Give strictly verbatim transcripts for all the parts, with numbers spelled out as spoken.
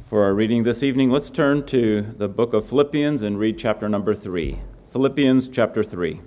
For our reading this evening, let's turn to the book of Philippians and read chapter number three. Philippians chapter three.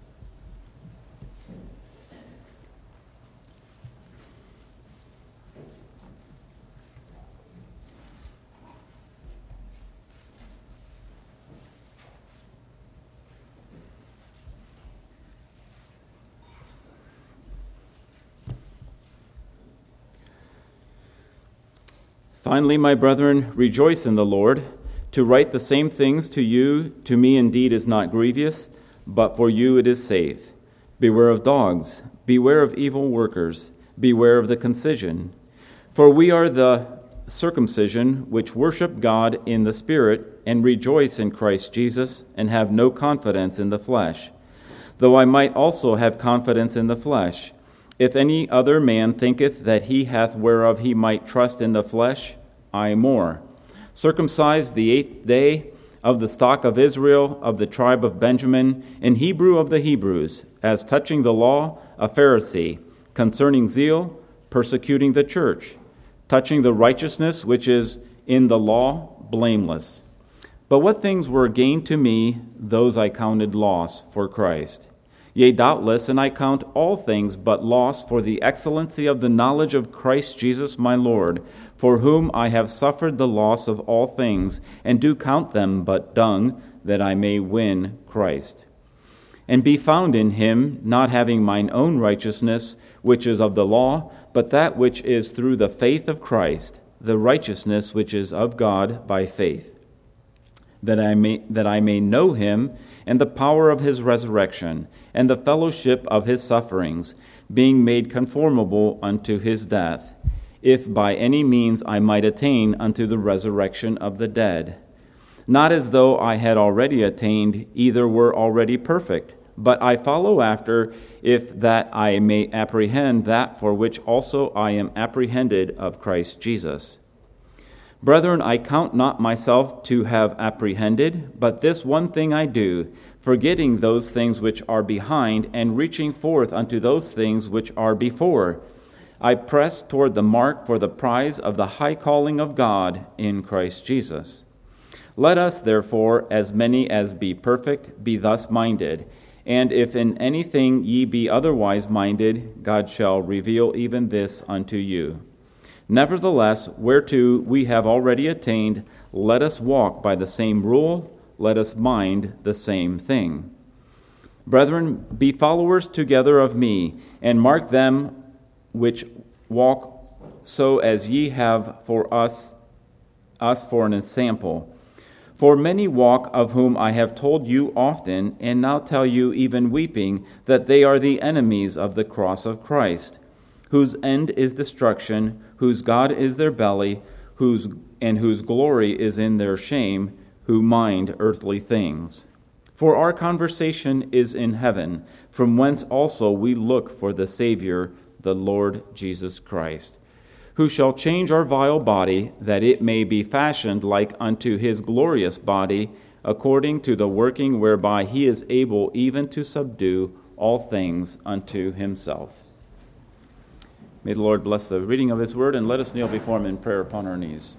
Finally, my brethren, rejoice in the Lord. To write the same things to you, to me indeed is not grievous, but for you it is safe. Beware of dogs, beware of evil workers, beware of the concision. For we are the circumcision which worship God in the Spirit, and rejoice in Christ Jesus, and have no confidence in the flesh. Though I might also have confidence in the flesh. If any other man thinketh that he hath whereof he might trust in the flesh, I more. Circumcised the eighth day, of the stock of Israel, of the tribe of Benjamin, in Hebrew of the Hebrews, as touching the law, a Pharisee, concerning zeal, persecuting the church, touching the righteousness which is in the law, blameless. But what things were gain to me, those I counted loss for Christ. Yea, doubtless, and I count all things but loss for the excellency of the knowledge of Christ Jesus my Lord, for whom I have suffered the loss of all things, and do count them but dung, that I may win Christ. And be found in him, not having mine own righteousness, which is of the law, but that which is through the faith of Christ, the righteousness which is of God by faith, that I may that I may know him, and the power of his resurrection, and the fellowship of his sufferings, being made conformable unto his death, if by any means I might attain unto the resurrection of the dead. Not as though I had already attained, either were already perfect, but I follow after, if that I may apprehend that for which also I am apprehended of Christ Jesus. Brethren, I count not myself to have apprehended, but this one thing I do, forgetting those things which are behind, and reaching forth unto those things which are before. I press toward the mark for the prize of the high calling of God in Christ Jesus. Let us, therefore, as many as be perfect, be thus minded. And if in anything ye be otherwise minded, God shall reveal even this unto you. Nevertheless, whereto we have already attained, let us walk by the same rule, let us mind the same thing. Brethren, be followers together of me, and mark them which walk so as ye have for us, us for an example. For many walk, of whom I have told you often, and now tell you even weeping, that they are the enemies of the cross of Christ, whose end is destruction, whose God is their belly, whose and whose glory is in their shame, who mind earthly things. For our conversation is in heaven, from whence also we look for the Savior, the Lord Jesus Christ, who shall change our vile body, that it may be fashioned like unto his glorious body, according to the working whereby he is able even to subdue all things unto himself. May the Lord bless the reading of his word, and let us kneel before him in prayer upon our knees.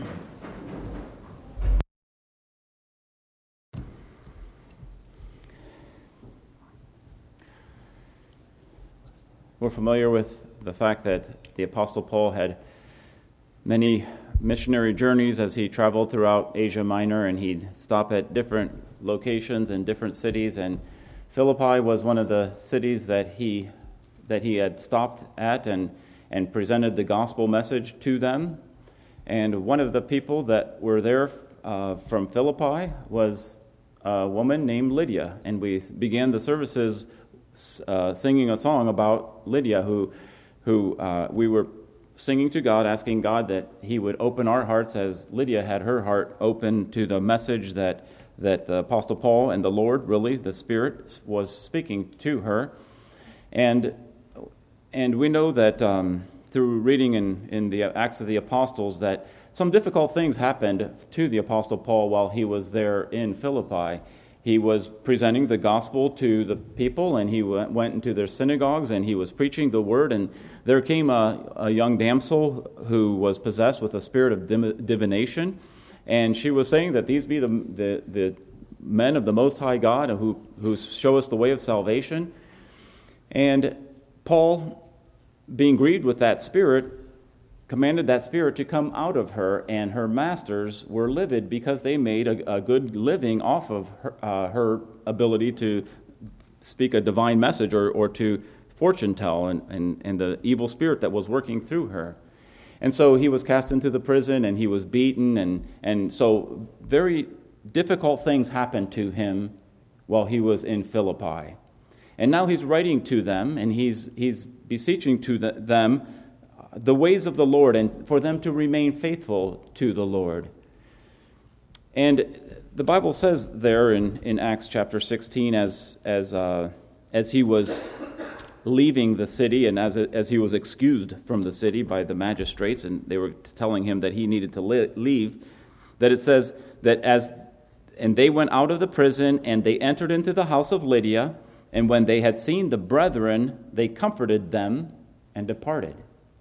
We're familiar with the fact that the Apostle Paul had many missionary journeys as he traveled throughout Asia Minor, and he'd stop at different locations in different cities, and Philippi was one of the cities that he that he had stopped at and, and presented the gospel message to them. And one of the people that were there uh, from Philippi was a woman named Lydia. And we began the services uh, singing a song about Lydia, who, who uh, we were singing to God, asking God that he would open our hearts as Lydia had her heart open to the message that, that the Apostle Paul and the Lord, really, the Spirit, was speaking to her. And And we know that um, through reading in, in the Acts of the Apostles that some difficult things happened to the Apostle Paul while he was there in Philippi. he was presenting the gospel to the people, and he went, went into their synagogues, and he was preaching the word. And there came a, a young damsel who was possessed with a spirit of dim- divination, and she was saying that these be the, the, the men of the Most High God who, who show us the way of salvation. And Paul, being grieved with that spirit, commanded that spirit to come out of her, and her masters were livid because they made a, a good living off of her, uh, her ability to speak a divine message or, or to fortune tell, and, and, and the evil spirit that was working through her. And so he was cast into the prison, and he was beaten, and, and so very difficult things happened to him while he was in Philippi. And now he's writing to them, and he's, he's beseeching to the, them the ways of the Lord, and for them to remain faithful to the Lord. And the Bible says there in, in Acts chapter sixteen, as as uh, as he was leaving the city, and as as he was excused from the city by the magistrates, and they were telling him that he needed to li- leave, that it says that as and they went out of the prison, and they entered into the house of Lydia, and when they had seen the brethren, they comforted them and departed.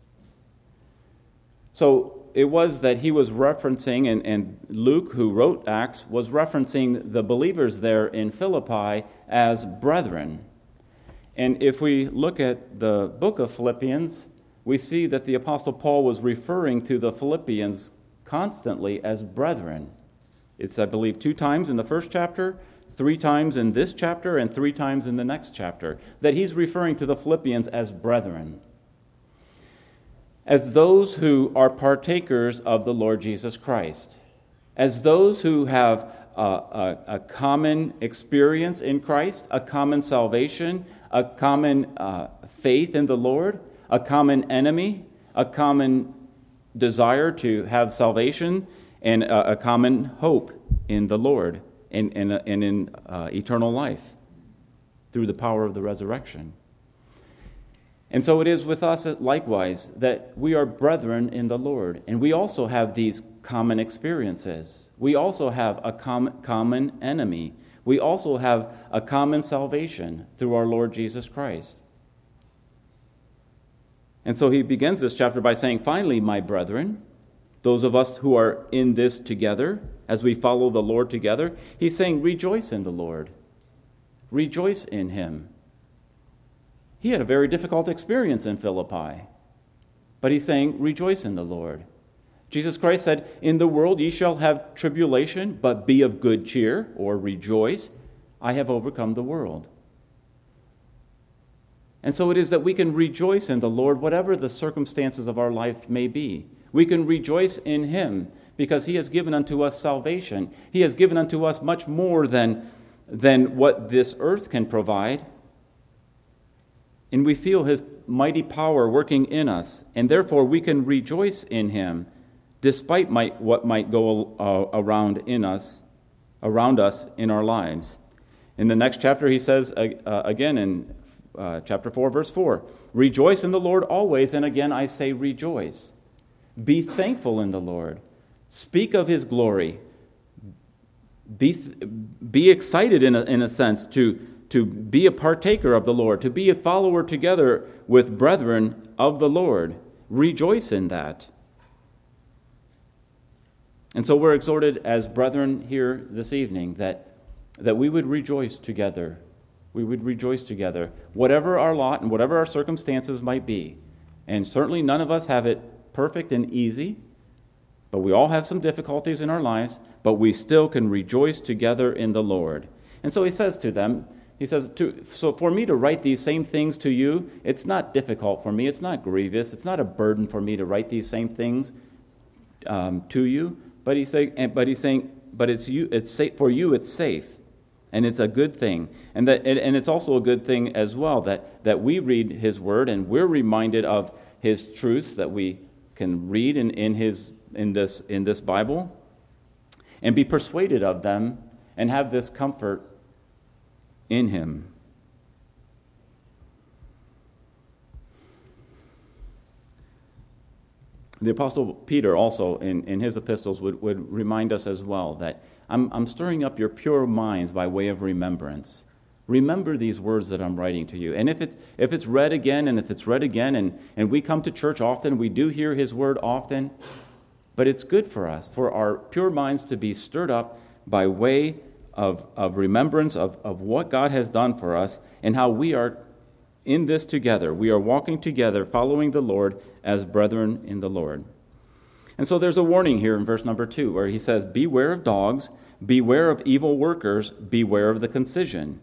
So it was that he was referencing, and, and Luke, who wrote Acts, was referencing the believers there in Philippi as brethren. And if we look at the book of Philippians, we see that the Apostle Paul was referring to the Philippians constantly as brethren. It's, I believe, two times in the first chapter, three times in this chapter, and three times in the next chapter, that he's referring to the Philippians as brethren, as those who are partakers of the Lord Jesus Christ, as those who have a, a, a common experience in Christ, a common salvation, a common uh, faith in the Lord, a common enemy, a common desire to have salvation, and a, a common hope in the Lord and, and, and in uh, eternal life through the power of the resurrection. And so it is with us likewise that we are brethren in the Lord, and we also have these common experiences. We also have a com- common enemy. We also have a common salvation through our Lord Jesus Christ. And so he begins this chapter by saying, finally, my brethren, those of us who are in this together, as we follow the Lord together, he's saying, rejoice in the Lord. Rejoice in him. He had a very difficult experience in Philippi, but he's saying, rejoice in the Lord. Jesus Christ said, in the world ye shall have tribulation, but be of good cheer, or rejoice. I have overcome the world. And so it is that we can rejoice in the Lord, whatever the circumstances of our life may be. We can rejoice in him because he has given unto us salvation. He has given unto us much more than, than what this earth can provide. And we feel his mighty power working in us, and therefore we can rejoice in him despite might, what might go uh, around in us, around us in our lives. In the next chapter, he says uh, uh, again in uh, chapter four, verse four, rejoice in the Lord always, and again I say rejoice. Be thankful in the Lord. Speak of his glory. Be, be excited in a, in a sense to to be a partaker of the Lord, to be a follower together with brethren of the Lord. Rejoice in that. And so we're exhorted as brethren here this evening that, that we would rejoice together. We would rejoice together, whatever our lot and whatever our circumstances might be. And certainly none of us have it perfect and easy, but we all have some difficulties in our lives, but we still can rejoice together in the Lord. And so he says to them, He says, to, so for me to write these same things to you, it's not difficult for me. It's not grievous. It's not a burden for me to write these same things um, to you. But he's saying, but he's saying, but it's you. It's safe for you. It's safe, and it's a good thing. And that, and it's also a good thing as well that that we read his word and we're reminded of his truths that we can read in, in his in this in this Bible, and be persuaded of them and have this comfort in him. The Apostle Peter also in, in his epistles would, would remind us as well that I'm, I'm stirring up your pure minds by way of remembrance. Remember these words that I'm writing to you. And if it's if it's read again, and if it's read again, and, and we come to church often, we do hear his word often, but it's good for us, for our pure minds to be stirred up by way of, of remembrance of, of what God has done for us and how we are in this together. We are walking together, following the Lord as brethren in the Lord. And so there's a warning here in verse number two, where he says, beware of dogs, beware of evil workers, beware of the concision.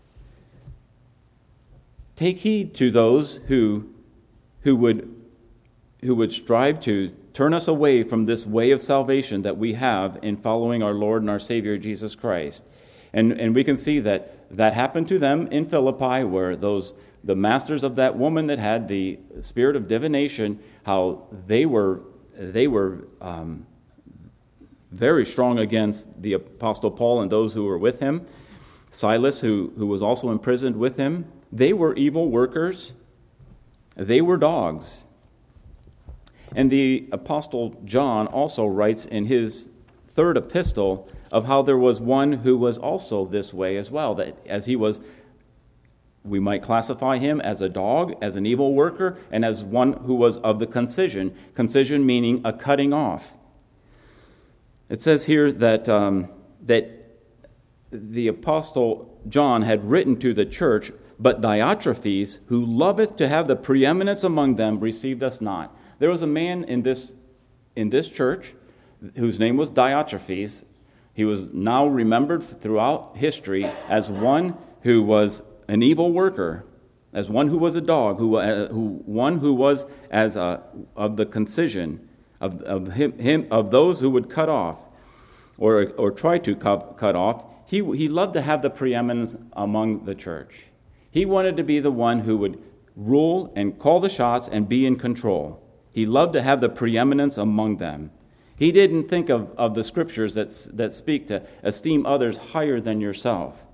Take heed to those who, who would, who would strive to turn us away from this way of salvation that we have in following our Lord and our Savior Jesus Christ. And, and we can see that that happened to them in Philippi, where those the masters of that woman that had the spirit of divination, how they were they were um, very strong against the Apostle Paul and those who were with him. Silas, who, who was also imprisoned with him, they were evil workers. They were dogs. And the Apostle John also writes in his third epistle of how there was one who was also this way as well, that as he was, we might classify him as a dog, as an evil worker, and as one who was of the concision. Concision meaning a cutting off. It says here that um, that the Apostle John had written to the church, but Diotrephes, who loveth to have the preeminence among them, received us not. There was a man in this in this church whose name was Diotrephes. He was now remembered throughout history as one who was an evil worker, as one who was a dog, who, uh, who one who was as a, of the concision of of him, him of those who would cut off or or try to cut, cut off. He he loved to have the preeminence among the church. He wanted to be the one who would rule and call the shots and be in control. He loved to have the preeminence among them. He didn't think of, of the scriptures that, that speak to esteem others higher than yourself.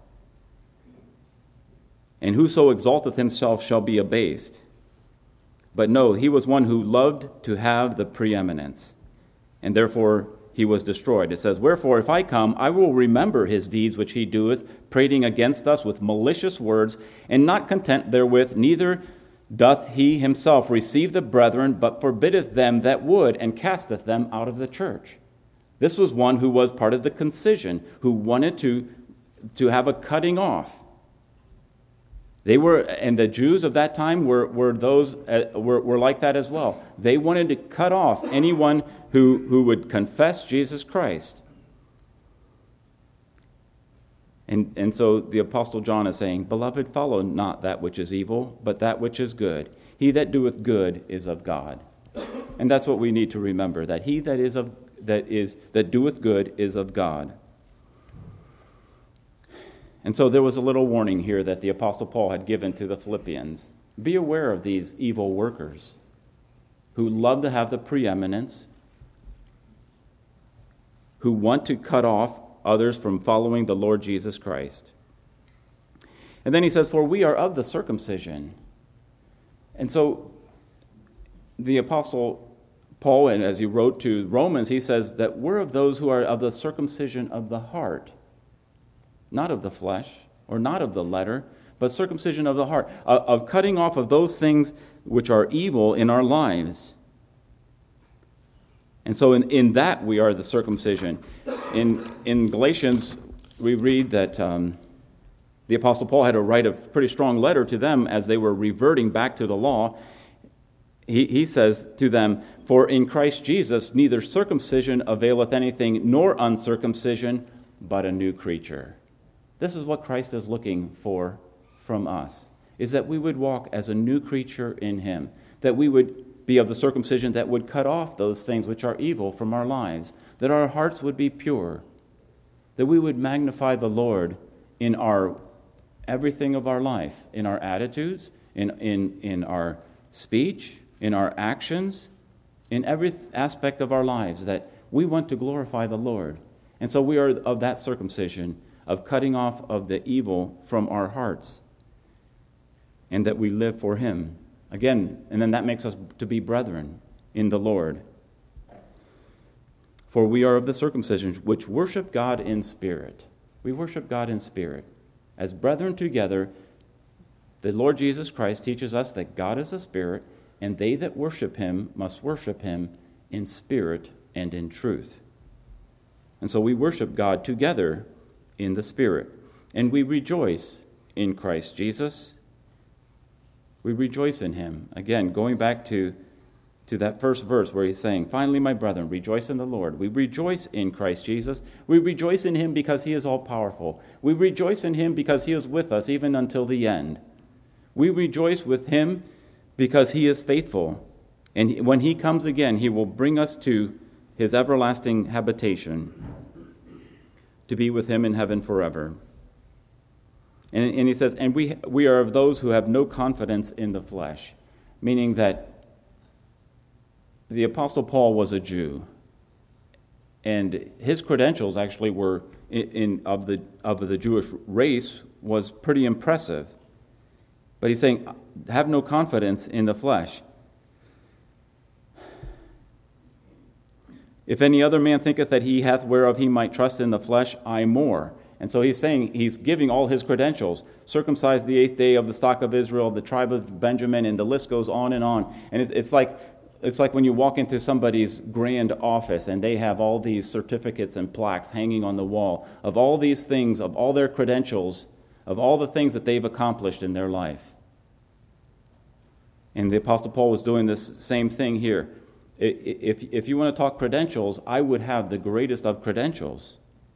And whoso exalteth himself shall be abased. But no, he was one who loved to have the preeminence, and therefore he was destroyed. It says, wherefore, if I come, I will remember his deeds which he doeth, prating against us with malicious words, and not content therewith, neither doth he himself receive the brethren, but forbiddeth them that would, and casteth them out of the church. This was one who was part of the concision, who wanted to, to have a cutting off. They were, and the Jews of that time were, were those uh, were, were like that as well. They wanted to cut off anyone who, who would confess Jesus Christ. And, and so the Apostle John is saying, beloved, follow not that which is evil, but that which is good. He that doeth good is of God. And that's what we need to remember, that he that is of that is that doeth good is of God. And so there was a little warning here that the Apostle Paul had given to the Philippians. Be aware of these evil workers who love to have the preeminence, who want to cut off others from following the Lord Jesus Christ. And then he says, for we are of the circumcision. And so the Apostle Paul, and as he wrote to Romans, he says that we're of those who are of the circumcision of the heart, not of the flesh, or not of the letter, but circumcision of the heart, of cutting off of those things which are evil in our lives. And so in, in that we are the circumcision. In in Galatians, we read that um, the Apostle Paul had to write a pretty strong letter to them as they were reverting back to the law. He, he says to them, for in Christ Jesus neither circumcision availeth anything, nor uncircumcision, but a new creature. This is what Christ is looking for from us, is that we would walk as a new creature in him, that we would be of the circumcision that would cut off those things which are evil from our lives, that our hearts would be pure, that we would magnify the Lord in our everything of our life, in our attitudes, in, in, in our speech, in our actions, in every aspect of our lives, that we want to glorify the Lord. And so we are of that circumcision, of cutting off of the evil from our hearts, and that we live for him. Again, and then that makes us to be brethren in the Lord. For we are of the circumcision which worship God in spirit. We worship God in spirit. As brethren together, the Lord Jesus Christ teaches us that God is a spirit, and they that worship him must worship him in spirit and in truth. And so we worship God together in the Spirit. And we rejoice in Christ Jesus. We rejoice in him. Again, going back to, to that first verse where he's saying, finally, my brethren, rejoice in the Lord. We rejoice in Christ Jesus. We rejoice in him because he is all-powerful. We rejoice in him because he is with us even until the end. We rejoice with him because he is faithful. And when he comes again, he will bring us to his everlasting habitation, to be with him in heaven forever. And, and he says, and we we are of those who have no confidence in the flesh, meaning that the Apostle Paul was a Jew, and his credentials actually were in, in of the of the Jewish race was pretty impressive. But he's saying, have no confidence in the flesh. If any other man thinketh that he hath whereof he might trust in the flesh, I more. And so he's saying, he's giving all his credentials. Circumcised the eighth day, of the stock of Israel, of the tribe of Benjamin, and the list goes on and on. And it's, it's like it's like when you walk into somebody's grand office and they have all these certificates and plaques hanging on the wall of all these things, of all their credentials, of all the things that they've accomplished in their life. And the Apostle Paul was doing this same thing here. If, if you want to talk credentials, I would have the greatest of credentials.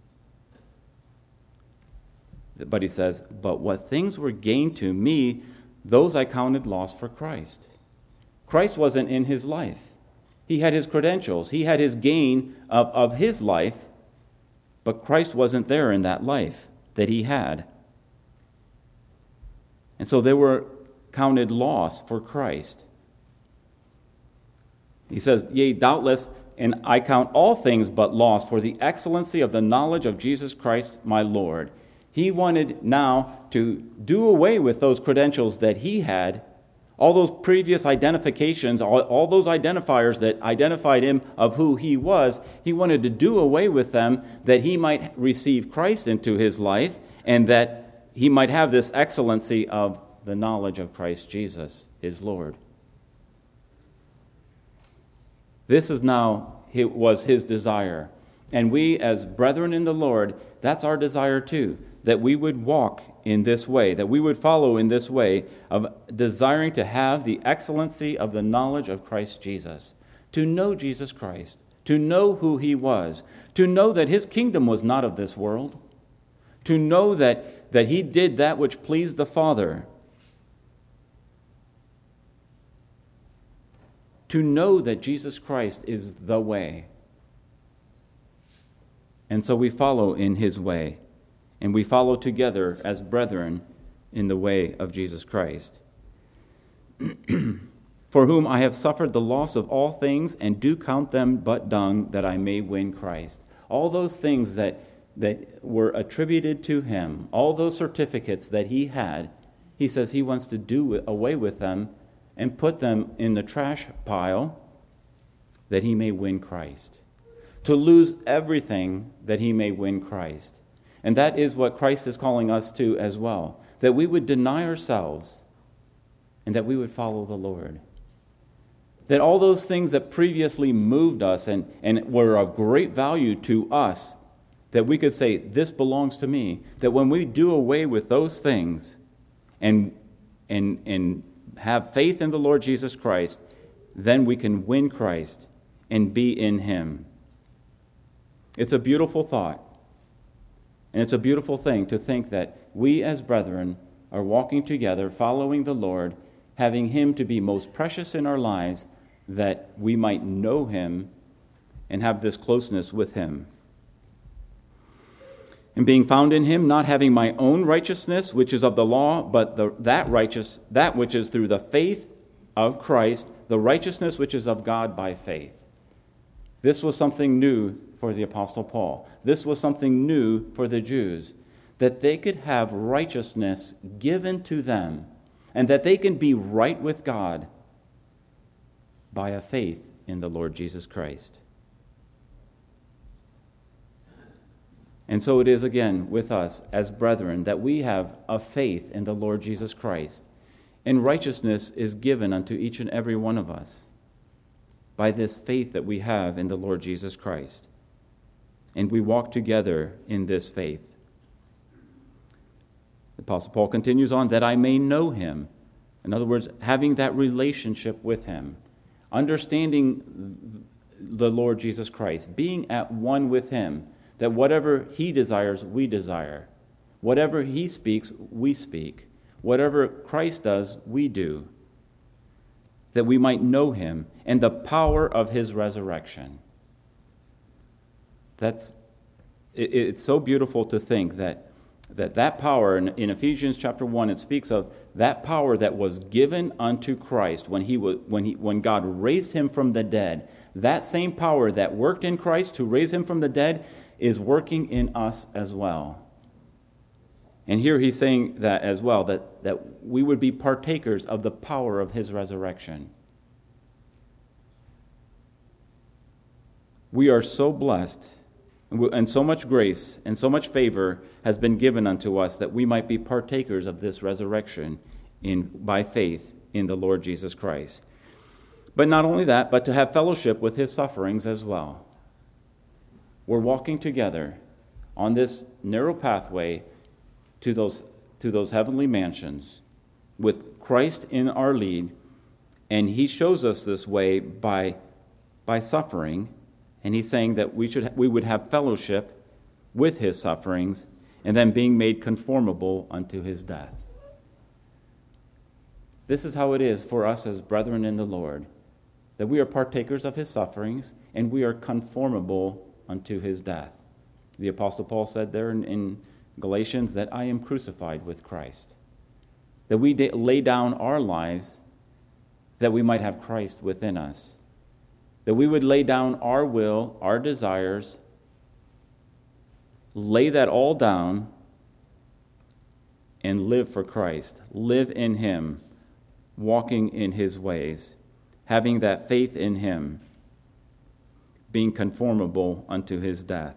But he says, but what things were gained to me, those I counted lost for Christ. Christ wasn't in his life. He had his credentials. He had his gain of, of his life, but Christ wasn't there in that life that he had. And so they were counted loss for Christ. He says, yea, doubtless, and I count all things but loss for the excellency of the knowledge of Jesus Christ my Lord. He wanted now to do away with those credentials that he had, all those previous identifications, all, all those identifiers that identified him of who he was. He wanted to do away with them that he might receive Christ into his life and that he might have this excellency of the knowledge of Christ Jesus, his Lord. This is now it was his desire. And we as brethren in the Lord, that's our desire too, that we would walk in this way, that we would follow in this way of desiring to have the excellency of the knowledge of Christ Jesus, to know Jesus Christ, to know who he was, to know that his kingdom was not of this world, to know that, that he did that which pleased the Father, to know that Jesus Christ is the way. And so we follow in his way, and we follow together as brethren in the way of Jesus Christ. For whom I have suffered the loss of all things, and do count them but dung, that I may win Christ. All those things that, that were attributed to him, all those certificates that he had, he says he wants to do away with them and put them in the trash pile that he may win Christ. To lose everything that he may win Christ. And that is what Christ is calling us to as well. That we would deny ourselves and that we would follow the Lord. That all those things that previously moved us and, and were of great value to us, that we could say, this belongs to me. That when we do away with those things and and and have faith in the Lord Jesus Christ, then we can win Christ and be in him. It's a beautiful thought. And it's a beautiful thing to think that we as brethren are walking together, following the Lord, having him to be most precious in our lives, that we might know him and have this closeness with him. And being found in him, not having my own righteousness, which is of the law, but the, that righteous, that which is through the faith of Christ, the righteousness which is of God by faith. This was something new for the Apostle Paul. This was something new for the Jews, that they could have righteousness given to them, and that they can be right with God by a faith in the Lord Jesus Christ. And so it is again with us as brethren that we have a faith in the Lord Jesus Christ. And righteousness is given unto each and every one of us by this faith that we have in the Lord Jesus Christ. And we walk together in this faith. The Apostle Paul continues on, that I may know him. In other words, having that relationship with him, understanding the Lord Jesus Christ, being at one with him, that whatever he desires, we desire. Whatever he speaks, we speak. Whatever Christ does, we do. That we might know him and the power of his resurrection. That's it, it's so beautiful to think that that, that power, in, in Ephesians chapter one, it speaks of that power that was given unto Christ when he was, when he when God raised him from the dead. That same power that worked in Christ to raise him from the dead is working in us as well. And here he's saying that as well, that, that we would be partakers of the power of his resurrection. We are so blessed, and so much grace and so much favor has been given unto us that we might be partakers of this resurrection in by faith in the Lord Jesus Christ. But not only that, but to have fellowship with his sufferings as well. We're walking together on this narrow pathway to those to those heavenly mansions with Christ in our lead, and he shows us this way by by suffering, and he's saying that we should we would have fellowship with his sufferings and then being made conformable unto his death. This is how it is for us as brethren in the Lord, that we are partakers of his sufferings and we are conformable unto his death. The Apostle Paul said there in, in Galatians that I am crucified with Christ. That we de- lay down our lives that we might have Christ within us. That we would lay down our will, our desires, lay that all down and live for Christ. Live in him, walking in his ways, having that faith in him, being conformable unto his death.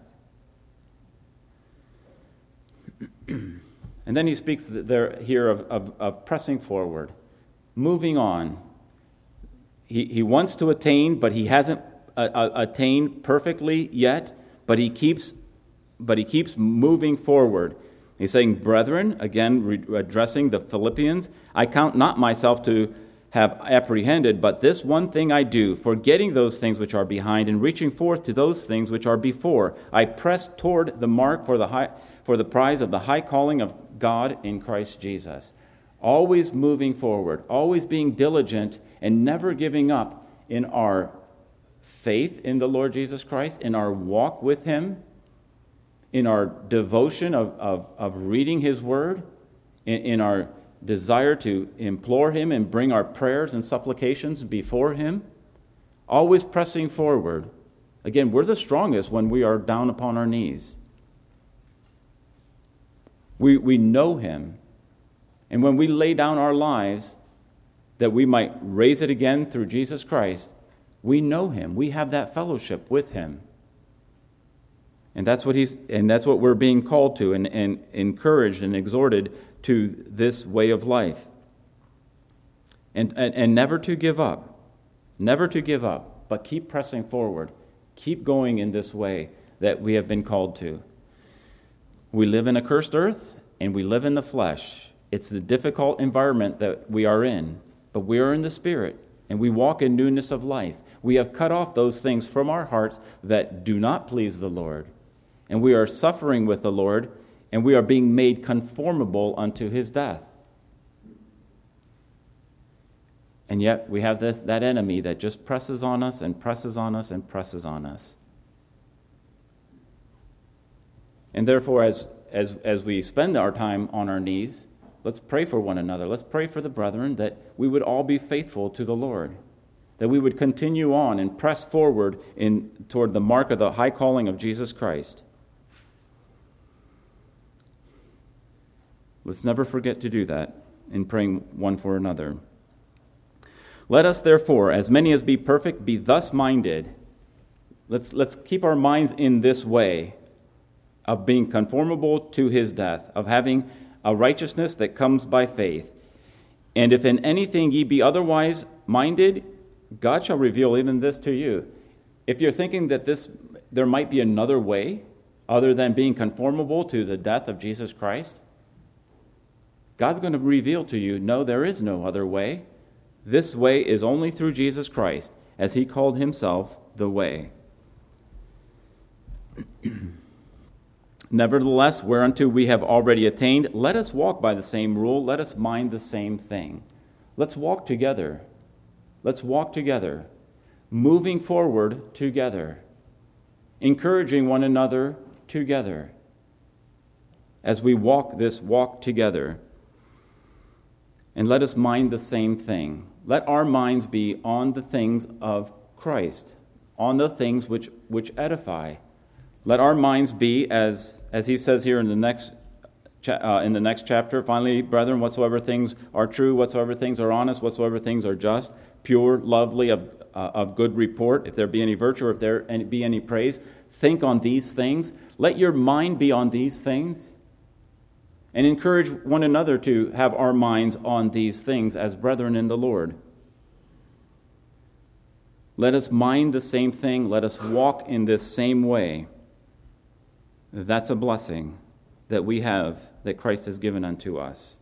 And then he speaks there here of, of, of pressing forward, moving on. He, he wants to attain, but he hasn't uh, uh, attained perfectly yet, but he keeps but he keeps moving forward. He's saying, brethren, again re- addressing the Philippians, I count not myself to have apprehended, but this one thing I do, forgetting those things which are behind and reaching forth to those things which are before. I press toward the mark for the high, for the prize of the high calling of God in Christ Jesus. Always moving forward, always being diligent and never giving up in our faith in the Lord Jesus Christ, in our walk with him, in our devotion of, of, of reading his word, in, in our desire to implore him and bring our prayers and supplications before him, always pressing forward. Again, we're the strongest when we are down upon our knees. We, we know him. And when we lay down our lives that we might raise it again through Jesus Christ, we know him. We have that fellowship with him. And that's what he's and that's what we're being called to and, and encouraged and exhorted to this way of life. And, and and never to give up. Never to give up, but keep pressing forward. Keep going in this way that we have been called to. We live in a cursed earth and we live in the flesh. It's the difficult environment that we are in, but we are in the Spirit and we walk in newness of life. We have cut off those things from our hearts that do not please the Lord. And we are suffering with the Lord, and we are being made conformable unto his death. And yet we have this, that enemy that just presses on us and presses on us and presses on us. And therefore, as, as, as we spend our time on our knees, let's pray for one another. Let's pray for the brethren that we would all be faithful to the Lord, that we would continue on and press forward in toward the mark of the high calling of Jesus Christ. Let's never forget to do that in praying one for another. Let us, therefore, as many as be perfect, be thus minded. Let's, let's keep our minds in this way, of being conformable to his death, of having a righteousness that comes by faith. And if in anything ye be otherwise minded, God shall reveal even this to you. If you're thinking that this there might be another way other than being conformable to the death of Jesus Christ, God's going to reveal to you, no, there is no other way. This way is only through Jesus Christ, as he called himself the way. Nevertheless, whereunto we have already attained, let us walk by the same rule, let us mind the same thing. Let's walk together. Let's walk together, moving forward together, encouraging one another together as we walk this walk together. And let us mind the same thing. Let our minds be on the things of Christ, on the things which, which edify. Let our minds be, as, as he says here in the next cha- uh, in the next chapter, finally, brethren, whatsoever things are true, whatsoever things are honest, whatsoever things are just, pure, lovely, of, uh, of good report, if there be any virtue, or if there be any praise, think on these things. Let your mind be on these things. And encourage one another to have our minds on these things as brethren in the Lord. Let us mind the same thing. Let us walk in this same way. That's a blessing that we have, that Christ has given unto us.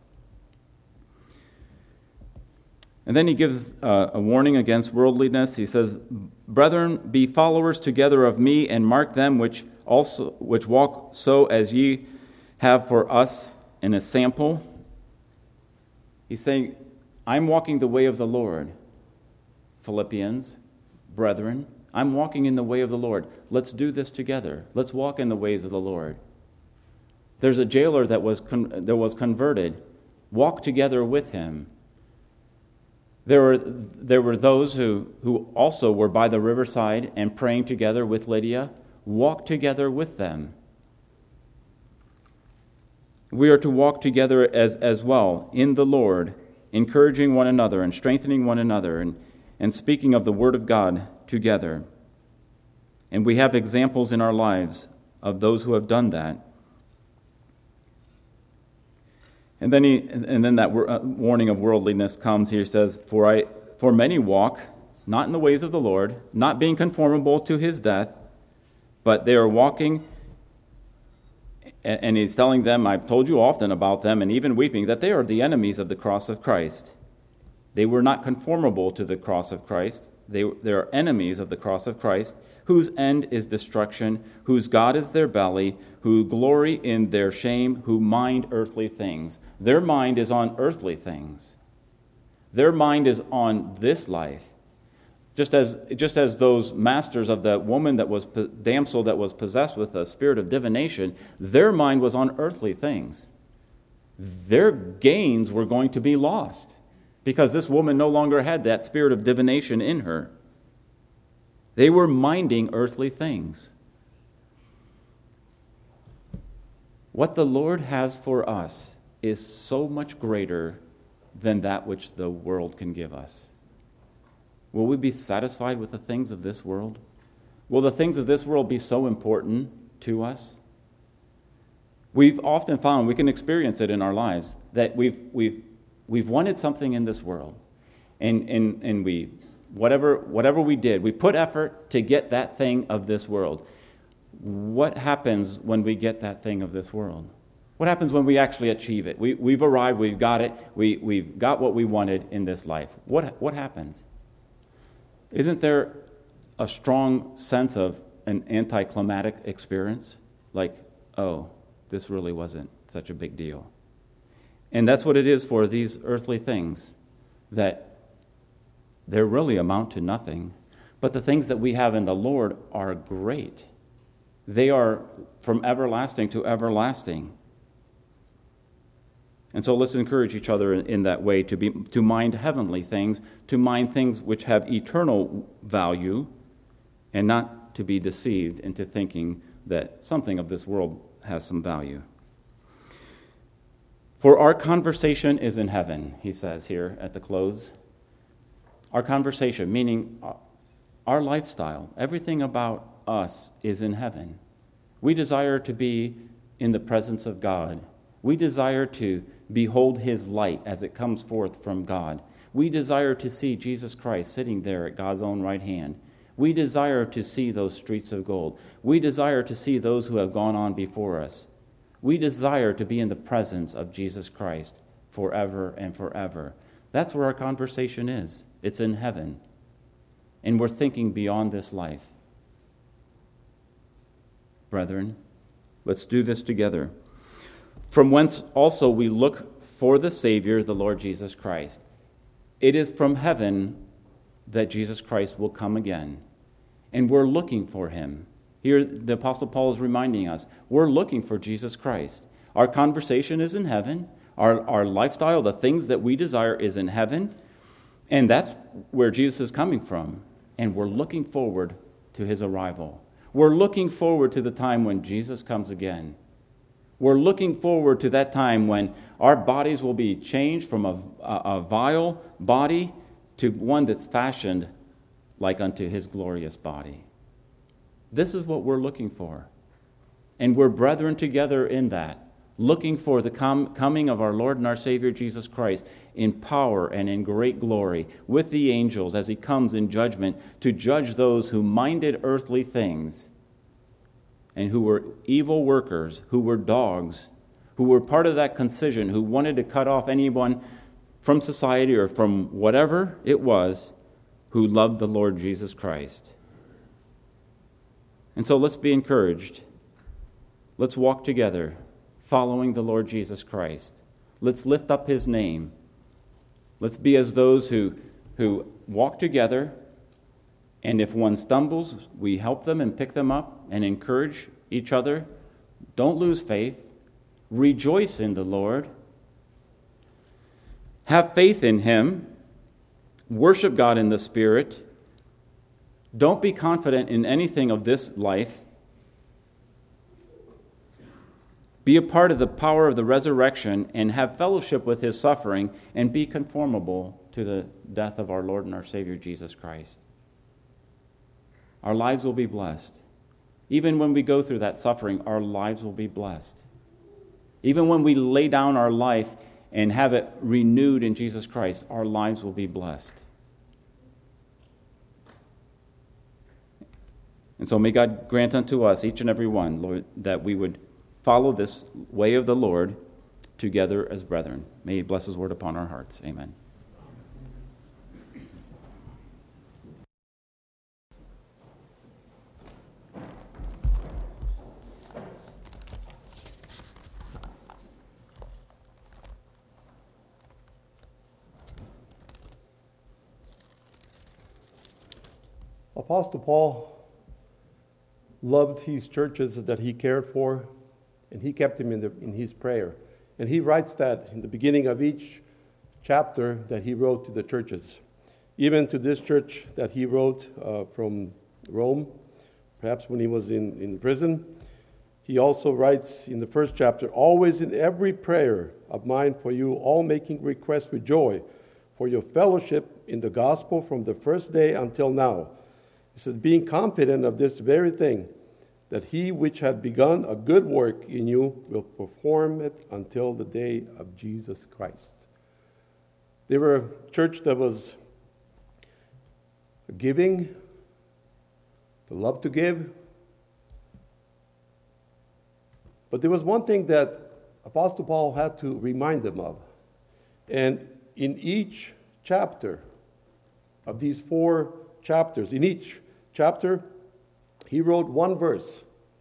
And then he gives uh, a warning against worldliness. He says, brethren, be followers together of me, and mark them which also which walk so as ye have for us in a sample. He's saying, I'm walking the way of the Lord. Philippians, brethren, I'm walking in the way of the Lord. Let's do this together. Let's walk in the ways of the Lord. There's a jailer that was con- that was converted. Walk together with him. There were there were those who, who also were by the riverside and praying together with Lydia. Walk together with them. We are to walk together as, as well in the Lord, encouraging one another and strengthening one another and, and speaking of the Word of God together. And we have examples in our lives of those who have done that. And then he, and then that warning of worldliness comes. He says, For I, for many walk not in the ways of the Lord, not being conformable to his death, but they are walking. And he's telling them, I've told you often about them, and even weeping, that they are the enemies of the cross of Christ. They were not conformable to the cross of Christ. They, they are enemies of the cross of Christ, whose end is destruction, whose God is their belly, who glory in their shame, who mind earthly things. Their mind is on earthly things. Their mind is on this life. Just as just as those masters of the woman that was damsel that was possessed with a spirit of divination, their mind was on earthly things. Their gains were going to be lost because this woman no longer had that spirit of divination in her. They were minding earthly things. What the Lord has for us is so much greater than that which the world can give us. Will we be satisfied with the things of this world? Will the things of this world be so important to us? We've often found, we can experience it in our lives, that we've we've we've wanted something in this world. And and, and we whatever whatever we did, we put effort to get that thing of this world. What happens when we get that thing of this world? What happens when we actually achieve it? We we've arrived, we've got it, we we've got what we wanted in this life. What what happens? Isn't there a strong sense of an anticlimactic experience? Like, oh, this really wasn't such a big deal. And that's what it is for these earthly things, that they really amount to nothing. But the things that we have in the Lord are great. They are from everlasting to everlasting. And so let's encourage each other in, in that way to be to mind heavenly things, to mind things which have eternal value, and not to be deceived into thinking that something of this world has some value. For our conversation is in heaven, he says here at the close. Our conversation, meaning our lifestyle, everything about us is in heaven. We desire to be in the presence of God. We desire to behold his light as it comes forth from God. We desire to see Jesus Christ sitting there at God's own right hand. We desire to see those streets of gold. We desire to see those who have gone on before us. We desire to be in the presence of Jesus Christ forever and forever. That's where our conversation is. It's in heaven. And we're thinking beyond this life. Brethren, let's do this together. From whence also we look for the Savior, the Lord Jesus Christ. It is from heaven that Jesus Christ will come again. And we're looking for him. Here the Apostle Paul is reminding us, we're looking for Jesus Christ. Our conversation is in heaven. Our, our lifestyle, the things that we desire is in heaven. And that's where Jesus is coming from. And we're looking forward to his arrival. We're looking forward to the time when Jesus comes again. We're looking forward to that time when our bodies will be changed from a, a, a vile body to one that's fashioned like unto his glorious body. This is what we're looking for. And we're brethren together in that, looking for the com- coming of our Lord and our Savior Jesus Christ in power and in great glory with the angels as he comes in judgment to judge those who minded earthly things and who were evil workers, who were dogs, who were part of that concision, who wanted to cut off anyone from society or from whatever it was, who loved the Lord Jesus Christ. And so let's be encouraged. Let's walk together, following the Lord Jesus Christ. Let's lift up his name. Let's be as those who, who walk together, and if one stumbles, we help them and pick them up and encourage each other. Don't lose faith. Rejoice in the Lord. Have faith in him. Worship God in the Spirit. Don't be confident in anything of this life. Be a part of the power of the resurrection and have fellowship with his suffering and be conformable to the death of our Lord and our Savior Jesus Christ. Our lives will be blessed. Even when we go through that suffering, our lives will be blessed. Even when we lay down our life and have it renewed in Jesus Christ, our lives will be blessed. And so may God grant unto us, each and every one, Lord, that we would follow this way of the Lord together as brethren. May he bless his word upon our hearts. Amen. Apostle Paul loved his churches that he cared for, and he kept them in, the, in his prayer. And he writes that in the beginning of each chapter that he wrote to the churches. Even to this church that he wrote uh, from Rome, perhaps when he was in, in prison, he also writes in the first chapter, always in every prayer of mine for you, all making request with joy for your fellowship in the gospel from the first day until now. He says, being confident of this very thing, that he which had begun a good work in you will perform it until the day of Jesus Christ. They were a church that was giving, that loved to give. But there was one thing that Apostle Paul had to remind them of. And in each chapter of these four chapters, in each chapter, he wrote one verse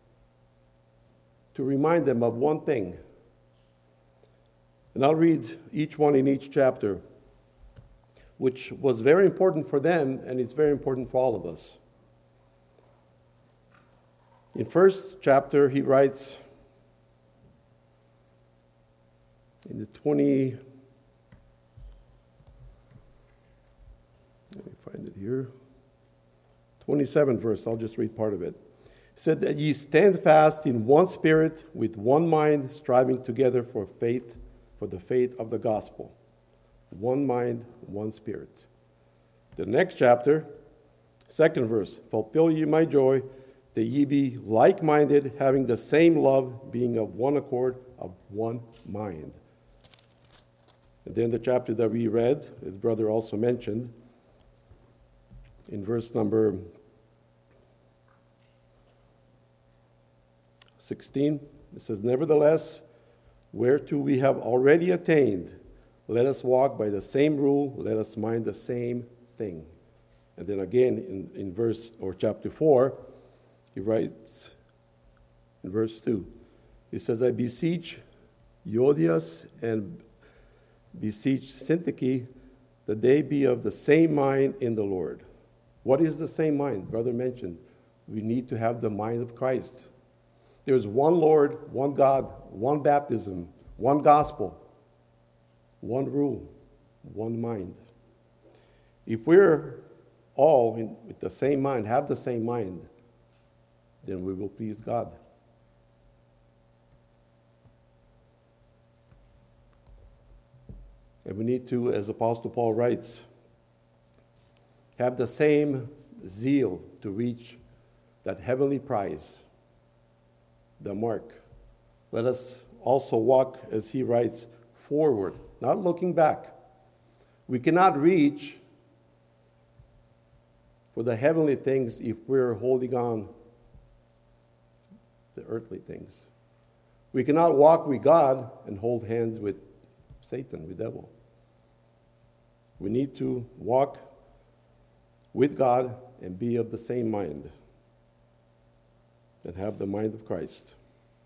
to remind them of one thing. And I'll read each one in each chapter, which was very important for them, and it's very important for all of us. In first chapter, he writes, in the twenty, let me find it here, twenty-seventh verse, I'll just read part of it. It said that ye stand fast in one spirit, with one mind, striving together for faith, for the faith of the gospel. One mind, one spirit. The next chapter, second verse, fulfill ye my joy, that ye be like-minded, having the same love, being of one accord, of one mind. And then the chapter that we read, his brother also mentioned, in verse number sixteen, it says, Nevertheless, whereto we have already attained, let us walk by the same rule, let us mind the same thing. And then again in, in verse or chapter four, he writes in verse two, he says, I beseech Euodias and beseech Syntyche that they be of the same mind in the Lord. What is the same mind? Brother mentioned, we need to have the mind of Christ. There's one Lord, one God, one baptism, one gospel, one rule, one mind. If we're all in, with the same mind, have the same mind, then we will please God. And we need to, as Apostle Paul writes, have the same zeal to reach that heavenly prize, the mark. Let us also walk, as he writes, forward, not looking back. We cannot reach for the heavenly things if we're holding on to the earthly things. We cannot walk with God and hold hands with Satan, with the devil. We need to walk with God and be of the same mind and have the mind of Christ.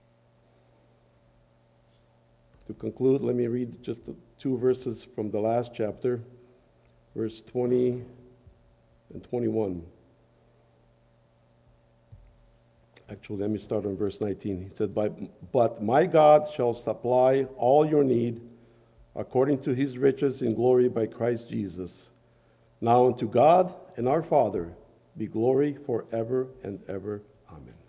To conclude, let me read just the two verses from the last chapter, verse twenty and twenty-one. Actually, let me start on verse nineteen. He said, But my God shall supply all your need according to his riches in glory by Christ Jesus. Now unto God and our Father be glory forever and ever. Amen.